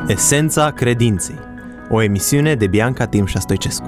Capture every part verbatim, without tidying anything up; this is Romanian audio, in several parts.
Esența credinței. O emisiune de Bianca Timșa Stoicescu.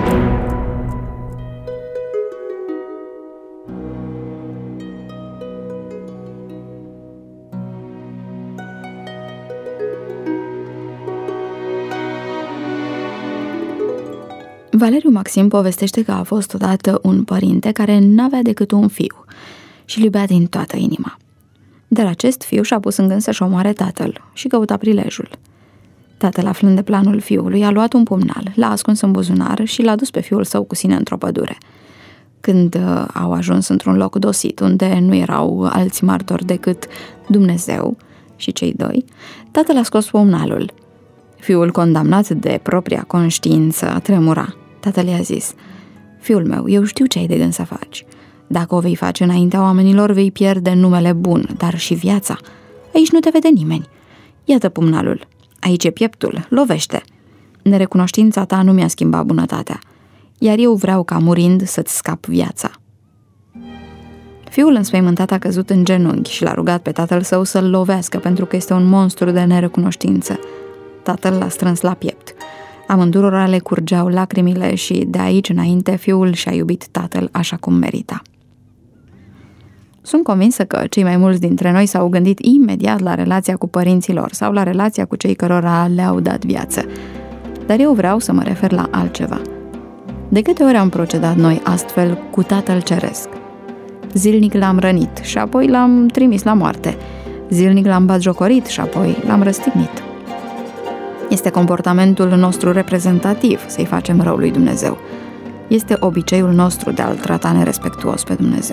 Valeriu Maxim povestește că a fost odată un părinte care n-avea decât un fiu și îl iubea din toată inima. Dar acest fiu și-a pus în gând să-și omoare tatăl și căuta prilejul. Tatăl, aflând de planul fiului, a luat un pumnal, l-a ascuns în buzunar și l-a dus pe fiul său cu sine într-o pădure. Când uh, au ajuns într-un loc dosit, unde nu erau alți martori decât Dumnezeu și cei doi, tatăl a scos pumnalul. Fiul, condamnat de propria conștiință, tremura. Tatăl i-a zis: "Fiul meu, eu știu ce ai de gând să faci. Dacă o vei face înaintea oamenilor, vei pierde numele bun, dar și viața. Aici nu te vede nimeni. Iată pumnalul. Aici e pieptul. Lovește. Nerecunoștința ta nu mi-a schimbat bunătatea, iar eu vreau ca murind să-ți scap viața." Fiul înspăimântat a căzut în genunchi și l-a rugat pe tatăl său să-l lovească, pentru că este un monstru de nerecunoștință. Tatăl l-a strâns la piept. Amândurora le curgeau lacrimile și de aici înainte fiul și-a iubit tatăl așa cum merita. Sunt convinsă că cei mai mulți dintre noi s-au gândit imediat la relația cu părinții lor sau la relația cu cei cărora le-au dat viață. Dar eu vreau să mă refer la altceva. De câte ori am procedat noi astfel cu Tatăl Ceresc? Zilnic l-am rănit și apoi l-am trimis la moarte. Zilnic l-am batjocorit și apoi l-am răstignit. Este comportamentul nostru reprezentativ să-i facem rău lui Dumnezeu. Este obiceiul nostru de a-L trata nerespectuos pe Dumnezeu.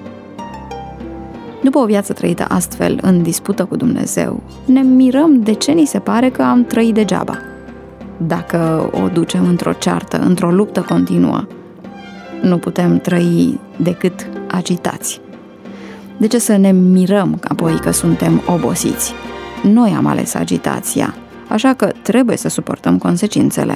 După o viață trăită astfel, în dispută cu Dumnezeu, ne mirăm de ce ni se pare că am trăit degeaba. Dacă o ducem într-o ceartă, într-o luptă continuă, nu putem trăi decât agitați. De ce să ne mirăm apoi că suntem obosiți? Noi am ales agitația, așa că trebuie să suportăm consecințele.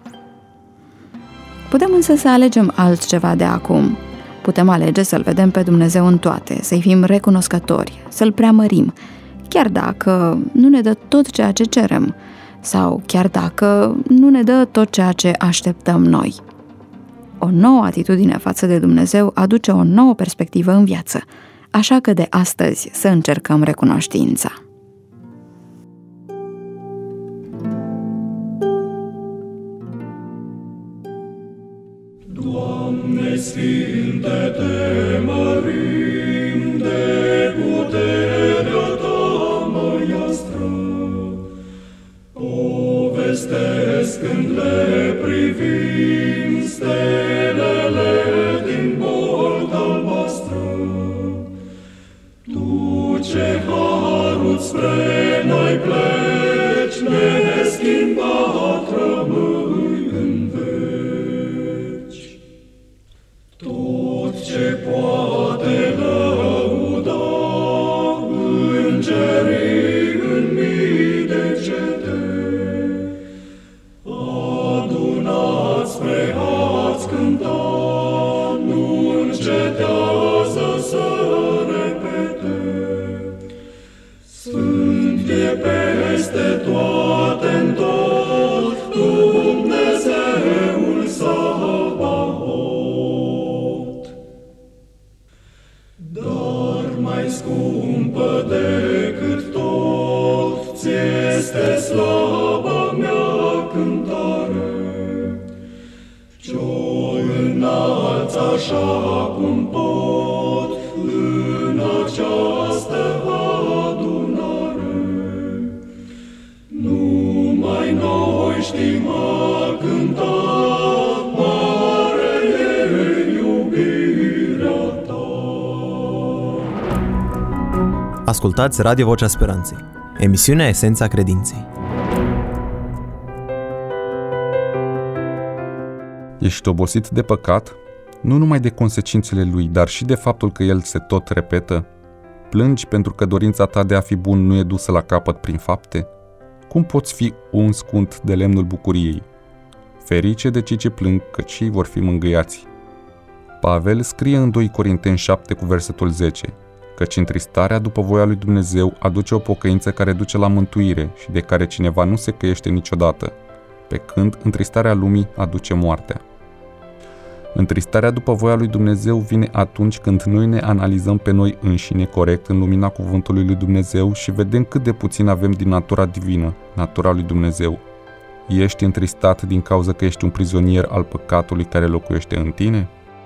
Putem însă să alegem altceva de acum. Putem alege să-L vedem pe Dumnezeu în toate, să-i fim recunoscători, să-L preamărim, chiar dacă nu ne dă tot ceea ce cerem, sau chiar dacă nu ne dă tot ceea ce așteptăm noi. O nouă atitudine față de Dumnezeu aduce o nouă perspectivă în viață, așa că de astăzi să încercăm recunoștința. Doamne Sfinte, te mărim, de puterea ta măiastră. Povestesc când le privim stelele din bolta albastră. Tu ce harul spre noi pleci, neschimbat rămâi în veci. Tot ce poate lăuda îngerii în mii de cete, adunați spre a-ți cânta, nu încetează să repete. Sfânt e peste toate-n tot Dumnezeul Sabaot. Dar mai scumpă decât tot ți-este slaba mea cântare, ce-o înalți așa cum pot în această adunare. Numai noi știm a cânta, mare e iubirea ta. Ascultați Radio Vocea Speranței, emisiunea Esența Credinței. Ești obosit de păcat? Nu numai de consecințele lui, dar și de faptul că el se tot repetă? Plângi pentru că dorința ta de a fi bun nu e dusă la capăt prin fapte? Cum poți fi uns cu unt de lemnul bucuriei? Ferice de cei ce plâng, căci ei vor fi mângâiați. Pavel scrie în doi Corinteni șapte cu versetul zece căci întristarea după voia lui Dumnezeu aduce o pocăință care duce la mântuire și de care cineva nu se căiește niciodată, pe când întristarea lumii aduce moartea. Întristarea după voia lui Dumnezeu vine atunci când noi ne analizăm pe noi înșine corect în lumina cuvântului lui Dumnezeu și vedem cât de puțin avem din natura divină, natura lui Dumnezeu. Ești întristat din cauza că ești un prizonier al păcatului care locuiește în tine?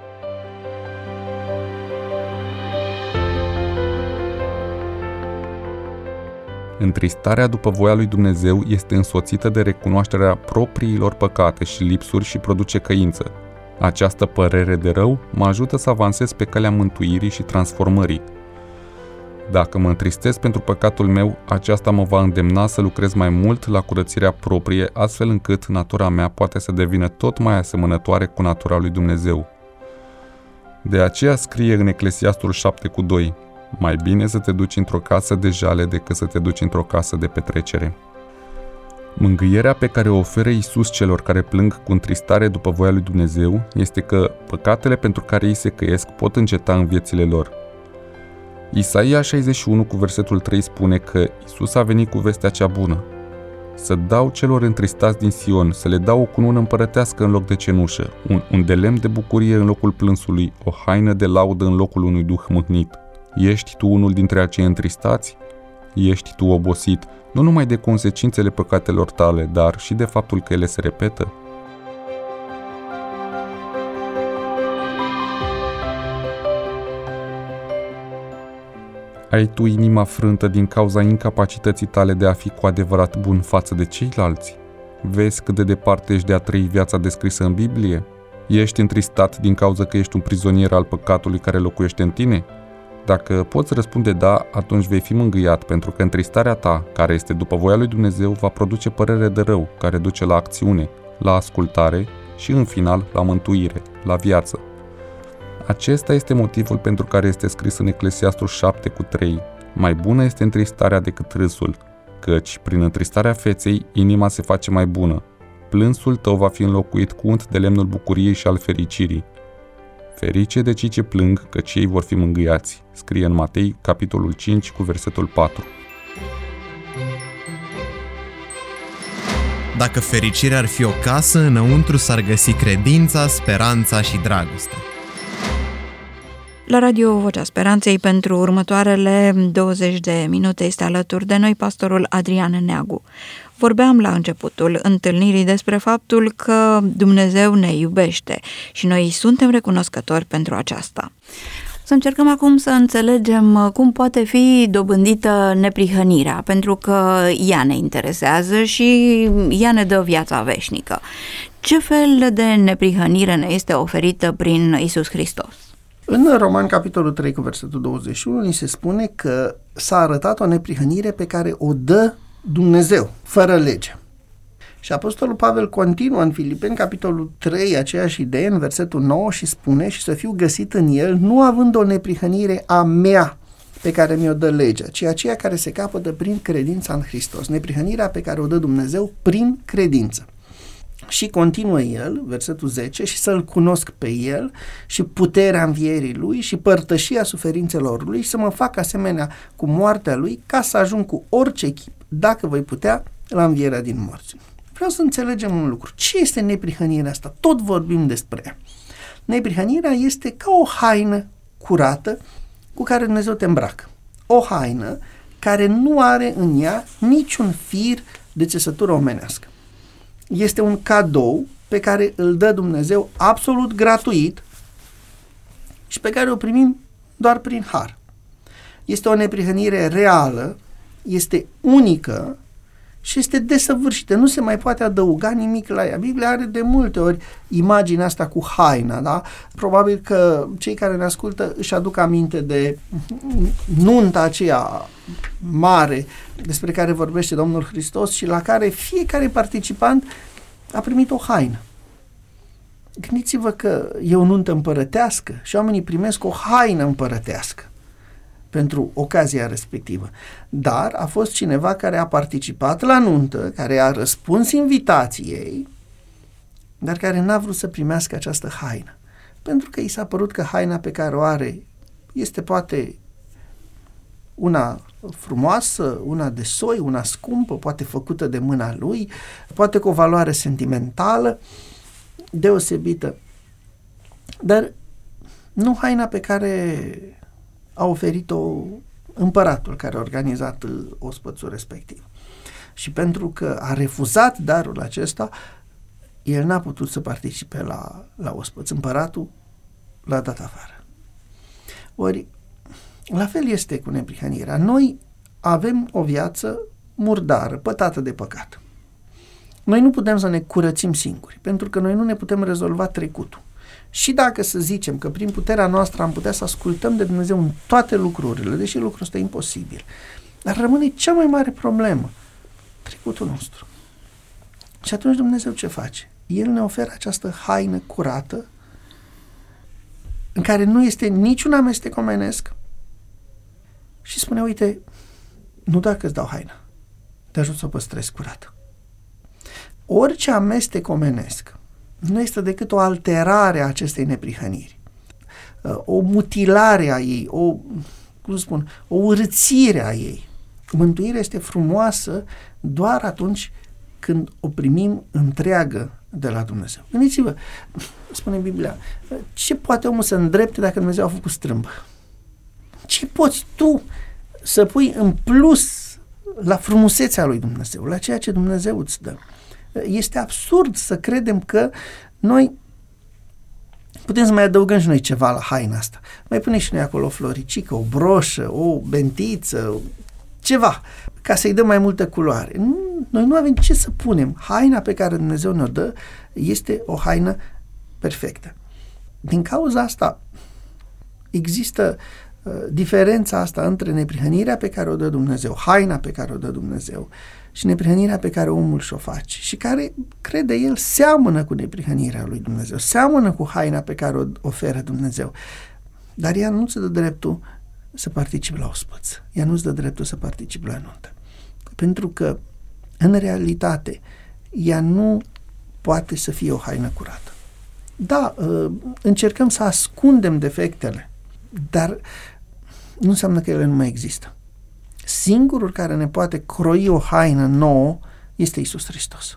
Întristarea după voia lui Dumnezeu este însoțită de recunoașterea propriilor păcate și lipsuri și produce căință. Această părere de rău mă ajută să avansez pe calea mântuirii și transformării. Dacă mă întristez pentru păcatul meu, aceasta mă va îndemna să lucrez mai mult la curățirea proprie, astfel încât natura mea poate să devină tot mai asemănătoare cu natura lui Dumnezeu. De aceea scrie în Eclesiastul șapte cu doi: mai bine să te duci într-o casă de jale decât să te duci într-o casă de petrecere. Mângâierea pe care o oferă Iisus celor care plâng cu întristare după voia lui Dumnezeu este că păcatele pentru care ei se căiesc pot înceta în viețile lor. Isaia șaizeci și unu cu versetul trei spune că Iisus a venit cu vestea cea bună: să dau celor întristați din Sion, să le dau o cunună împărătească în loc de cenușă, un, un de lemn de bucurie în locul plânsului, o haină de laudă în locul unui duh mâhnit. Ești tu unul dintre acei întristați? Ești tu obosit, nu numai de consecințele păcatelor tale, dar și de faptul că ele se repetă? Ai tu inima frântă din cauza incapacității tale de a fi cu adevărat bun față de ceilalți? Vezi cât de departe ești de a trăi viața descrisă în Biblie? Ești întristat din cauza că ești un prizonier al păcatului care locuiește în tine? Dacă poți răspunde da, atunci vei fi mângâiat, pentru că întristarea ta, care este după voia lui Dumnezeu, va produce părere de rău, care duce la acțiune, la ascultare și, în final, la mântuire, la viață. Acesta este motivul pentru care este scris în Eclesiastul șapte cu trei: mai bună este întristarea decât râsul, căci, prin întristarea feței, inima se face mai bună. Plânsul tău va fi înlocuit cu unt de lemnul bucuriei și al fericirii. Ferice de cei ce plâng, căci ei vor fi mângâiați. Scrie în Matei, capitolul cinci, cu versetul patru. Dacă fericirea ar fi o casă, înăuntru s-ar găsi credința, speranța și dragostea. La Radio Vocea Speranței, pentru următoarele douăzeci de minute, este alături de noi pastorul Adrian Neagu. Vorbeam la începutul întâlnirii despre faptul că Dumnezeu ne iubește și noi suntem recunoscători pentru aceasta. Să încercăm acum să înțelegem cum poate fi dobândită neprihănirea, pentru că ea ne interesează și ea ne dă viața veșnică. Ce fel de neprihănire ne este oferită prin Iisus Hristos? În Roman, capitolul trei, cu versetul douăzeci și unu, ni se spune că s-a arătat o neprihănire pe care o dă Dumnezeu, fără lege. Și Apostolul Pavel continuă în Filipeni, capitolul trei, aceeași idee, în versetul nouă, și spune: și să fiu găsit în el, nu având o neprihănire a mea pe care mi-o dă legea, ci aceea care se capătă prin credința în Hristos. Neprihănirea pe care o dă Dumnezeu prin credință. Și continuă el, versetul zece, și să-L cunosc pe El și puterea învierii Lui și părtășia suferințelor Lui, să mă fac asemenea cu moartea Lui, ca să ajung cu orice chip, dacă voi putea, la învierea din morți. Vreau să înțelegem un lucru. Ce este neprihănirea asta? Tot vorbim despre ea. Neprihănirea este ca o haină curată cu care Dumnezeu te îmbracă. O haină care nu are în ea niciun fir de țesătură omenească. Este un cadou pe care îl dă Dumnezeu absolut gratuit și pe care o primim doar prin har. Este o neprihănire reală, este unică și este desăvârșită. Nu se mai poate adăuga nimic la ea. Biblia are de multe ori imaginea asta cu haina, da? Probabil că cei care ne ascultă își aduc aminte de nunta aceea mare despre care vorbește Domnul Hristos și la care fiecare participant a primit o haină. Gândiți-vă că e o nuntă împărătească și oamenii primesc o haină împărătească pentru ocazia respectivă. Dar a fost cineva care a participat la nuntă, care a răspuns invitației, dar care n-a vrut să primească această haină. Pentru că i s-a părut că haina pe care o are este poate una frumoasă, una de soi, una scumpă, poate făcută de mâna lui, poate cu o valoare sentimentală deosebită, dar nu haina pe care a oferit-o împăratul care a organizat ospățul respectiv. Și pentru că a refuzat darul acesta, el n-a putut să participe la, la ospăț. Împăratul l-a dat afară. Ori, la fel este cu neprihănirea. Noi avem o viață murdară, pătată de păcat. Noi nu putem să ne curățim singuri, pentru că noi nu ne putem rezolva trecutul. Și dacă să zicem că prin puterea noastră am putea să ascultăm de Dumnezeu în toate lucrurile, deși lucrul ăsta e imposibil, dar rămâne cea mai mare problemă, trecutul nostru. Și atunci Dumnezeu ce face? El ne oferă această haină curată, în care nu este niciun amestec omenesc, și spune, uite, nu dacă îți dau haină, te ajut să o păstrezi curată. Orice amestec omenesc nu este decât o alterare a acestei neprihăniri, o mutilare a ei, o, cum spun, o urățire a ei. Mântuirea este frumoasă doar atunci când o primim întreagă de la Dumnezeu. Gândiți-vă, spune Biblia, ce poate omul să îndrepte dacă Dumnezeu a făcut strâmbă? Ce poți tu să pui în plus la frumusețea lui Dumnezeu, la ceea ce Dumnezeu îți dă? Este absurd să credem că noi putem să mai adăugăm și noi ceva la haina asta. Mai punem și noi acolo o floricică, o broșă, o bentiță, ceva, ca să-i dăm mai multă culoare. Nu, noi nu avem ce să punem. Haina pe care Dumnezeu ne-o dă este o haină perfectă. Din cauza asta există uh, diferența asta între neprihănirea pe care o dă Dumnezeu, haina pe care o dă Dumnezeu, și neprihănirea pe care omul și-o face și care, crede el, seamănă cu neprihănirea lui Dumnezeu, seamănă cu haina pe care o oferă Dumnezeu, dar ea nu-ți dă dreptul să participi la ospăț, ea nu-ți dă dreptul să participi la nuntă, pentru că, în realitate, ea nu poate să fie o haină curată. Da, încercăm să ascundem defectele, dar nu înseamnă că ele nu mai există. Singurul care ne poate croi o haină nouă este Iisus Hristos.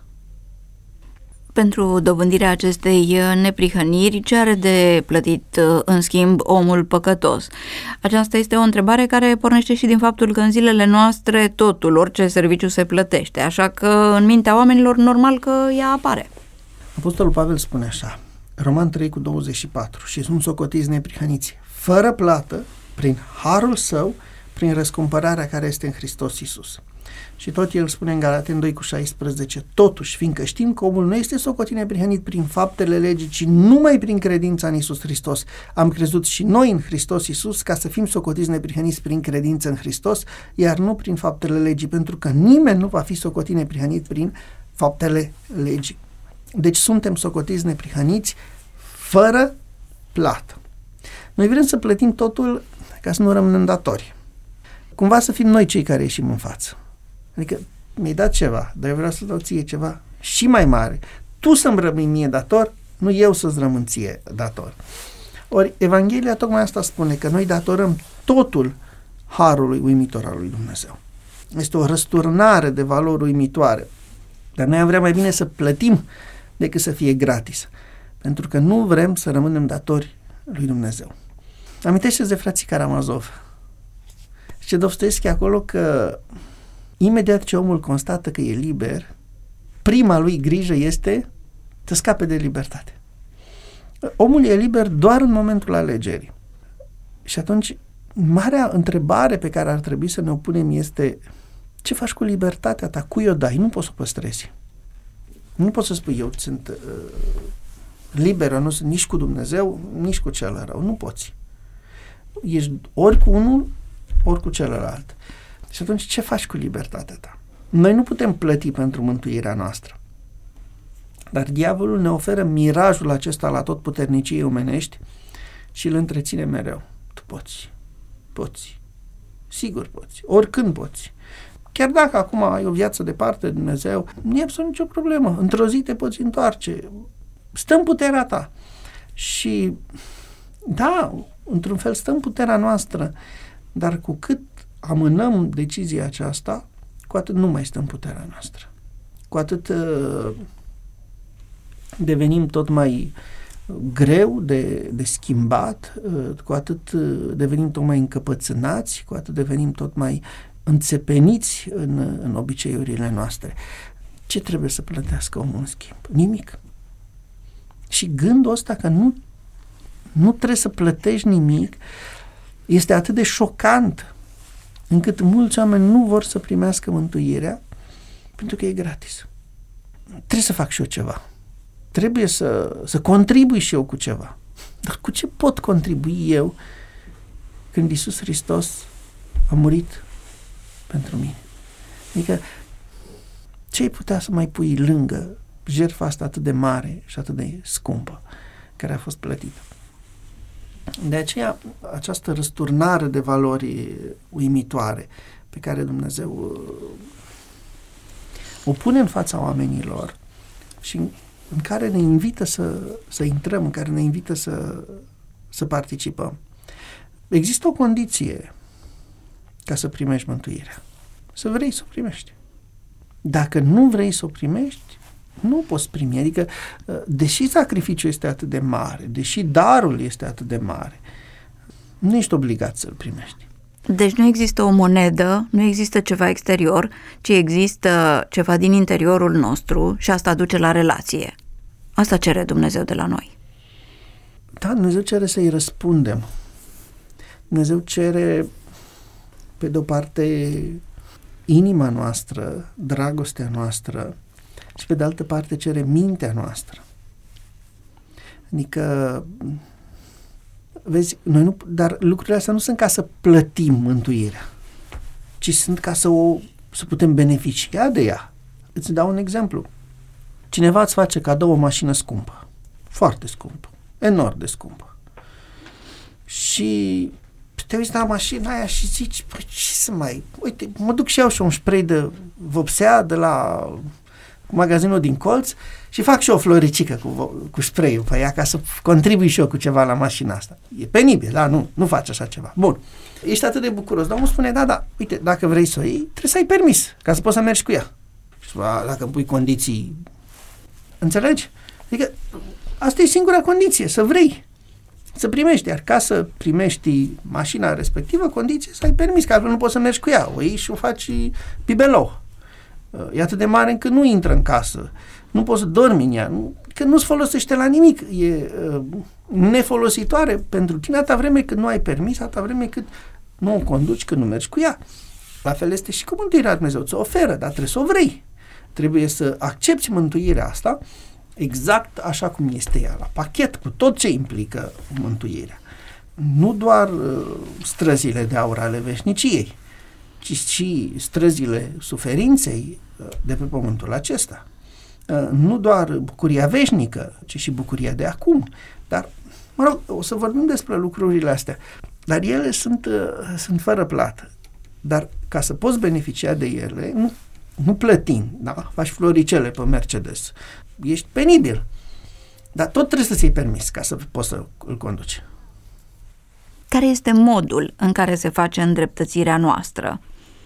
Pentru dobândirea acestei neprihăniri, ce are de plătit, în schimb, omul păcătos? Aceasta este o întrebare care pornește și din faptul că în zilele noastre totul, orice serviciu se plătește, așa că în mintea oamenilor normal că ea apare. Apostolul Pavel spune așa, Roman trei cu douăzeci și patru, și sunt socotiți neprihăniți, fără plată, prin harul său, prin răscumpărarea care este în Hristos Iisus. Și tot el spune în Galateni doi cu șaisprezece, totuși, fiindcă știm că omul nu este socotit neprihănit prin faptele legii, ci numai prin credința în Iisus Hristos. Am crezut și noi în Hristos Iisus ca să fim socotiți neprihăniți prin credință în Hristos, iar nu prin faptele legii, pentru că nimeni nu va fi socotit neprihănit prin faptele legii. Deci suntem socotiți neprihăniți fără plată. Noi vrem să plătim totul ca să nu rămânem datori. Cumva să fim noi cei care ieșim în față. Adică mi-ai dat ceva, dar eu vreau să dau ție ceva și mai mare. Tu să-mi rămâi mie dator, nu eu să-ți rămân ție dator. Ori Evanghelia tocmai asta spune, că noi datorăm totul harului uimitor al lui Dumnezeu. Este o răsturnare de valori uimitoare. Dar noi am vrea mai bine să plătim decât să fie gratis. Pentru că nu vrem să rămânem datori lui Dumnezeu. Amintește-ți de frații Karamazov. Ce Dostoevski acolo că imediat ce omul constată că e liber, prima lui grijă este să scape de libertate. Omul e liber doar în momentul alegerii. Și atunci, marea întrebare pe care ar trebui să ne o punem este: ce faci cu libertatea ta? Cui o dai? Nu poți să o păstrezi. Nu poți să spui, eu sunt uh, liberă, nu sunt nici cu Dumnezeu, nici cu cel rău. Nu poți. Ești ori cu unul, ori cu celălalt. Și atunci ce faci cu libertatea ta? Noi nu putem plăti pentru mântuirea noastră. Dar diavolul ne oferă mirajul acesta la tot puterniciei omenești și îl întreține mereu. Tu poți. Poți. Sigur poți. Oricând poți. Chiar dacă acum ai o viață departe de Dumnezeu, nu e absolut nicio problemă. Într-o zi te poți întoarce. Stă în puterea ta. Și da, într-un fel stă în puterea noastră, dar cu cât amânăm decizia aceasta, cu atât nu mai stă în puterea noastră. Cu atât uh, devenim tot mai greu de, de schimbat, uh, cu atât uh, devenim tot mai încăpățânați, cu atât devenim tot mai înțepeniți în, în obiceiurile noastre. Ce trebuie să plătească omul în schimb? Nimic. Și gândul ăsta că nu, nu trebuie să plătești nimic este atât de șocant încât mulți oameni nu vor să primească mântuirea pentru că e gratis. Trebuie să fac și eu ceva. Trebuie să, să contribui și eu cu ceva. Dar cu ce pot contribui eu când Iisus Hristos a murit pentru mine? Adică ce ai putea să mai pui lângă jertfa asta atât de mare și atât de scumpă care a fost plătită? De aceea, această răsturnare de valori uimitoare pe care Dumnezeu o pune în fața oamenilor și în care ne invită să, să intrăm, în care ne invită să, să participăm. Există o condiție ca să primești mântuirea. Să vrei să o primești. Dacă nu vrei să o primești, nu o poți primi. Adică, deși sacrificiul este atât de mare, deși darul este atât de mare, nu ești obligat să-l primești. Deci nu există o monedă, nu există ceva exterior, ci există ceva din interiorul nostru și asta duce la relație. Asta cere Dumnezeu de la noi. Da, Dumnezeu cere să-i răspundem. Dumnezeu cere, pe de-o parte, inima noastră, dragostea noastră și pe de altă parte cere mintea noastră. Adică, vezi, noi nu, dar lucrurile astea nu sunt ca să plătim mântuirea, ci sunt ca să o să putem beneficia de ea. Îți dau un exemplu. Cineva îți face cadou o mașină scumpă, foarte scumpă, enorm de scumpă. Și te uiți la mașina aia și zici, păi ce să mai... Uite, mă duc și iau și un spray de vopsea de la magazinul din colț și fac și o floricică cu, cu spray-ul pe ea ca să contribui și eu cu ceva la mașina asta. E penibil, da? Nu, nu faci așa ceva. Bun. Ești atât de bucuros. Dar omul spune, da, da, uite, dacă vrei să o iei, trebuie să ai permis ca să poți să mergi cu ea. Și dacă îmi pui condiții... Înțelegi? Adică asta e singura condiție, să vrei. Să primești, iar ca să primești mașina respectivă, condiție să ai permis, că altfel nu poți să mergi cu ea. O iei și o faci bibelou. E atât de mare încât nu intră în casă. Nu poți să dormi în ea. Nu, că nu-ți folosește la nimic. E uh, nefolositoare pentru tine atâta vreme cât nu ai permis, atâta vreme cât nu o conduci, când nu mergi cu ea. La fel este și cu mântuirea. Dumnezeu ți-o oferă, dar trebuie să o vrei. Trebuie să accepti mântuirea asta exact așa cum este ea, la pachet, cu tot ce implică mântuirea. Nu doar uh, străzile de aur ale veșniciei, ci și străzile suferinței uh, de pe pământul acesta. Uh, nu doar bucuria veșnică, ci și bucuria de acum. Dar, mă rog, o să vorbim despre lucrurile astea, dar ele sunt, uh, sunt fără plată. Dar ca să poți beneficia de ele, nu, nu plătind, da? Faci floricele pe Mercedes, ești penibil, dar tot trebuie să-ți iei permis ca să poți să îl conduci. Care este modul în care se face îndreptățirea noastră?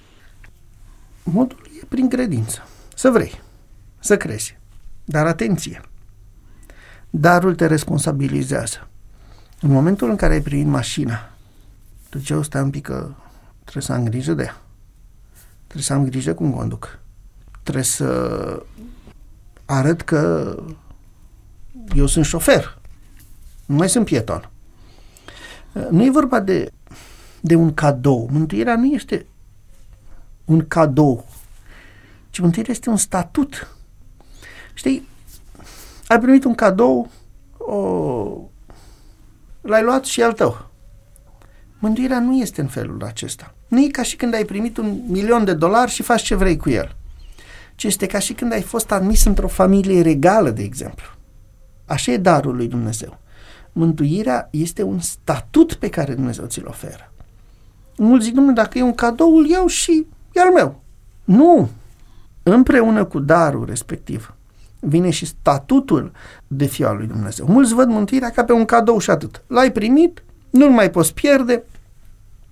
Modul e prin credință. Să vrei, să crezi. Dar atenție! Darul te responsabilizează. În momentul în care ai primit mașina, tu ce o stai un pic că trebuie să am grijă de ea. Trebuie să am grijă cum conduc. Trebuie să arăt că eu sunt șofer. Nu mai sunt pieton. Nu e vorba de, de un cadou. Mântuirea nu este un cadou, ci mântuirea este un statut. Știi, ai primit un cadou, o, l-ai luat și al tău. Mântuirea nu este în felul acesta. Nu e ca și când ai primit un milion de dolari și faci ce vrei cu el. Ci este ca și când ai fost admis într-o familie regală, de exemplu. Așa e darul lui Dumnezeu. Mântuirea este un statut pe care Dumnezeu ți-l oferă. Mulți zic, Dumnezeu, dacă e un cadou, îl iau și e al meu. Nu! Împreună cu darul respectiv vine și statutul de fiu al lui Dumnezeu. Mulți văd mântuirea ca pe un cadou și atât. L-ai primit, nu-l mai poți pierde.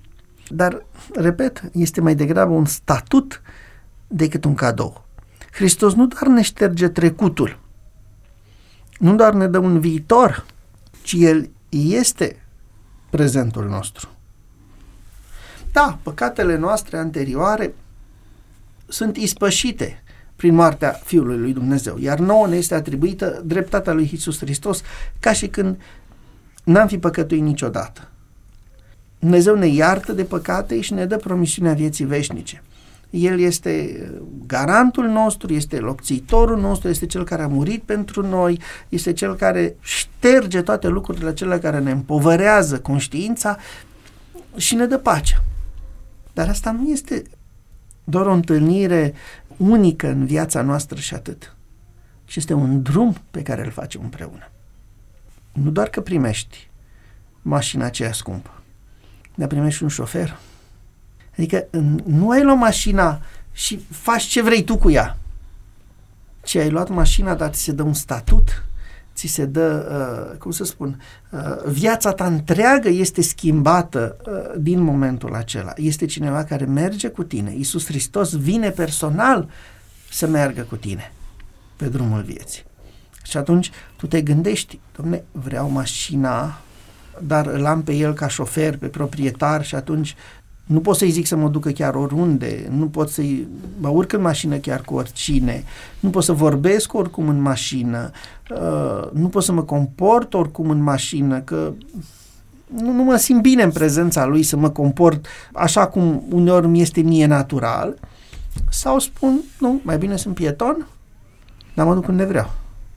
Dar, repet, este mai degrabă un statut decât un cadou. Hristos nu doar ne șterge trecutul, nu doar ne dă un viitor, ci El este prezentul nostru. Da, păcatele noastre anterioare sunt ispășite prin moartea Fiului lui Dumnezeu, iar nouă ne este atribuită dreptatea lui Iisus Hristos, ca și când n-am fi păcătuit niciodată. Dumnezeu ne iartă de păcate și ne dă promisiunea vieții veșnice. El este garantul nostru, este locțitorul nostru, este cel care a murit pentru noi, este cel care șterge toate lucrurile acelea care ne împovărează conștiința și ne dă pacea. Dar asta nu este doar o întâlnire unică în viața noastră și atât, ci este un drum pe care îl facem împreună. Nu doar că primești mașina aceea scumpă, dar primești un șofer. Adică nu ai luat mașina și faci ce vrei tu cu ea, ci ai luat mașina, dar ți se dă un statut, ți se dă, uh, cum să spun, uh, viața ta întreagă este schimbată uh, din momentul acela. Este cineva care merge cu tine. Iisus Hristos vine personal să meargă cu tine pe drumul vieții. Și atunci tu te gândești, dom'le, vreau mașina, dar îl am pe el ca șofer, pe proprietar și atunci nu pot să-i zic să mă ducă chiar oriunde, nu pot să-i mă urc în mașină chiar cu oricine, nu pot să vorbesc oricum în mașină, uh, nu pot să mă comport oricum în mașină, că nu, nu mă simt bine în prezența lui să mă comport așa cum uneori mi este mie natural, sau spun, nu, mai bine sunt pieton, dar mă duc unde vreau.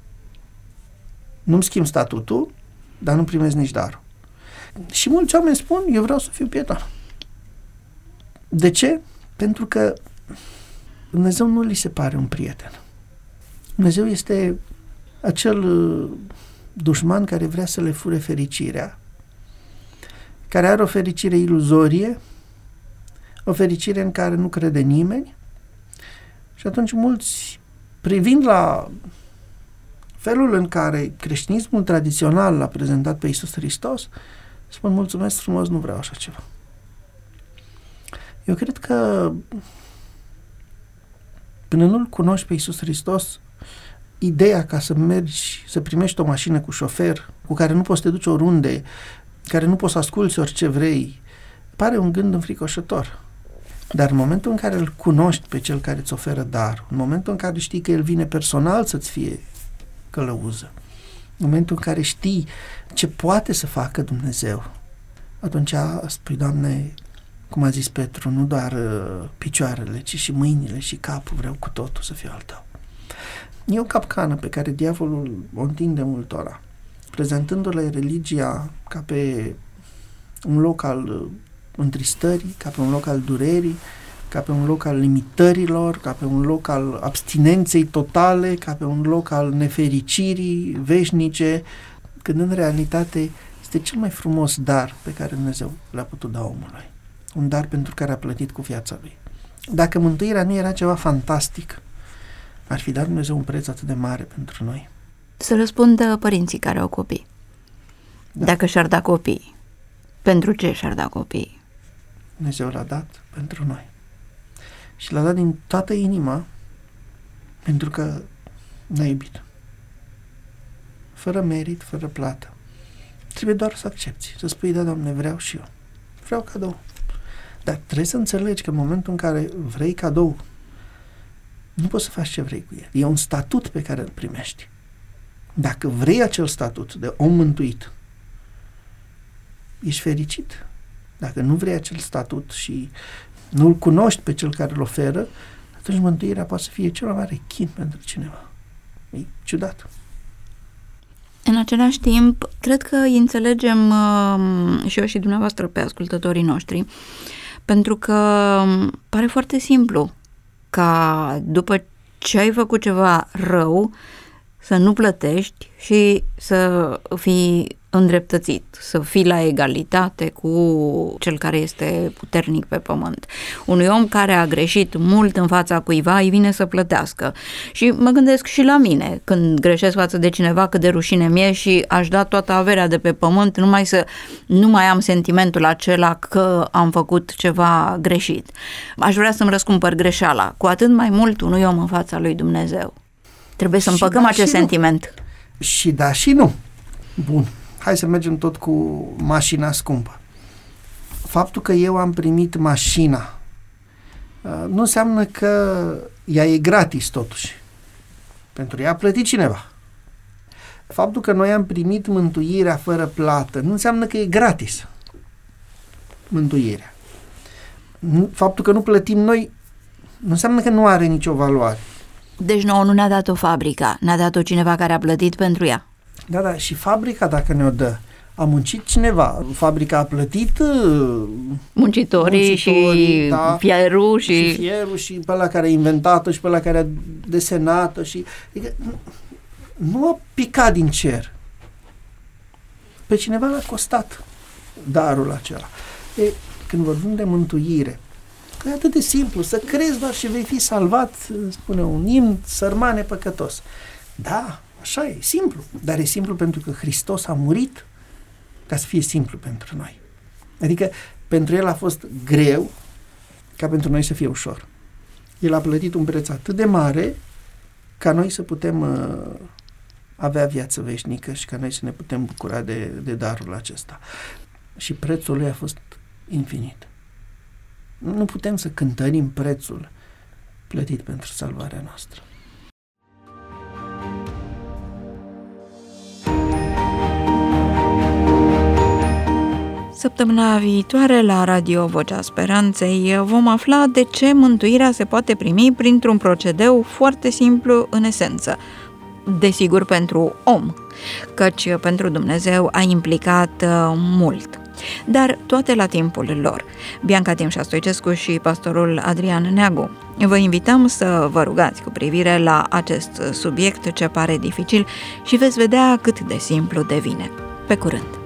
Nu-mi schimb statutul, dar nu primesc nici darul. Și mulți oameni spun, eu vreau să fiu pieton. De ce? Pentru că Dumnezeu nu li se pare un prieten. Dumnezeu este acel dușman care vrea să le fure fericirea, care are o fericire iluzorie, o fericire în care nu crede nimeni. Și atunci mulți, privind la felul în care creștinismul tradițional l-a prezentat pe Iisus Hristos, spun, mulțumesc frumos, nu vreau așa ceva. Eu cred că până nu-L cunoști pe Iisus Hristos, ideea ca să mergi, să primești o mașină cu șofer, cu care nu poți să te duci oriunde, care nu poți să asculți orice vrei, pare un gând înfricoșător. Dar în momentul în care îl cunoști pe cel care îți oferă dar, în momentul în care știi că el vine personal să-ți fie călăuză, în momentul în care știi ce poate să facă Dumnezeu, atunci spui, Doamne, cum a zis Petru, nu doar uh, picioarele, ci și mâinile și capul, vreau cu totul să fiu al tău. E o capcană pe care diavolul o întinde multora, prezentându-le religia ca pe un loc al uh, întristării, ca pe un loc al durerii, ca pe un loc al limitărilor, ca pe un loc al abstinenței totale, ca pe un loc al nefericirii veșnice, când în realitate este cel mai frumos dar pe care Dumnezeu l-a putut da omului. Un dar pentru care a plătit cu viața lui. Dacă mântuirea nu era ceva fantastic, ar fi dat Dumnezeu un preț atât de mare pentru noi. Să răspundă părinții care au copii. Da. Dacă și-ar da copii, pentru ce și-ar da copii? Dumnezeu l-a dat pentru noi. Și l-a dat din toată inima pentru că ne-a iubit. Fără merit, fără plată. Trebuie doar să accepti, să spui, da, Doamne, vreau și eu. Vreau cadou. Dar trebuie să înțelegi că în momentul în care vrei cadou, nu poți să faci ce vrei cu el. E un statut pe care îl primești. Dacă vrei acel statut de om mântuit, ești fericit. Dacă nu vrei acel statut și nu-l cunoști pe cel care îl oferă, atunci mântuirea poate să fie cel mai mare chin pentru cineva. E ciudat. În același timp, cred că îi înțelegem uh, și eu și dumneavoastră pe ascultătorii noștri, pentru că pare foarte simplu ca după ce ai făcut ceva rău să nu plătești și să fii îndreptățit, să fii la egalitate cu cel care este puternic pe pământ. Unui om care a greșit mult în fața cuiva, îi vine să plătească. Și mă gândesc și la mine, când greșesc față de cineva, cât de rușine mie și aș da toată averea de pe pământ, numai să nu mai am sentimentul acela că am făcut ceva greșit. Aș vrea să-mi răscumpăr greșeala, cu atât mai mult unui om în fața lui Dumnezeu. Trebuie să împăcăm da, acest sentiment. Nu. Și da și nu. Bun. Hai să mergem tot cu mașina scumpă. Faptul că eu am primit mașina nu înseamnă că ea e gratis totuși. Pentru ea a plătit cineva. Faptul că noi am primit mântuirea fără plată nu înseamnă că e gratis mântuirea. Faptul că nu plătim noi nu înseamnă că nu are nicio valoare. Deci nouă nu ne-a dat-o fabrica, ne-a dat-o cineva care a plătit pentru ea. Da, da, și fabrica dacă ne-o dă, a muncit cineva, fabrica a plătit muncitorii, muncitorii și da, fierul și... și fierul și pe ăla care a inventat-o și pe ăla care a desenat-o și... Adică, nu a picat din cer. Pe cineva l-a costat darul acela. E, când vorbim de mântuire, e atât de simplu, să crezi doar și vei fi salvat, spune un imn, sărmane păcătos. Da, așa e, simplu, dar e simplu pentru că Hristos a murit ca să fie simplu pentru noi. Adică pentru El a fost greu ca pentru noi să fie ușor. El a plătit un preț atât de mare ca noi să putem uh, avea viață veșnică și ca noi să ne putem bucura de, de darul acesta. Și prețul lui a fost infinit. Nu putem să cântărim prețul plătit pentru salvarea noastră. Săptămâna viitoare la Radio Vocea Speranței vom afla de ce mântuirea se poate primi printr-un procedeu foarte simplu în esență. Desigur pentru om, căci pentru Dumnezeu a implicat mult. Dar toate la timpul lor. Bianca Timșa Stoicescu și pastorul Adrian Neagu. Vă invităm să vă rugați cu privire la acest subiect ce pare dificil și veți vedea cât de simplu devine. Pe curând!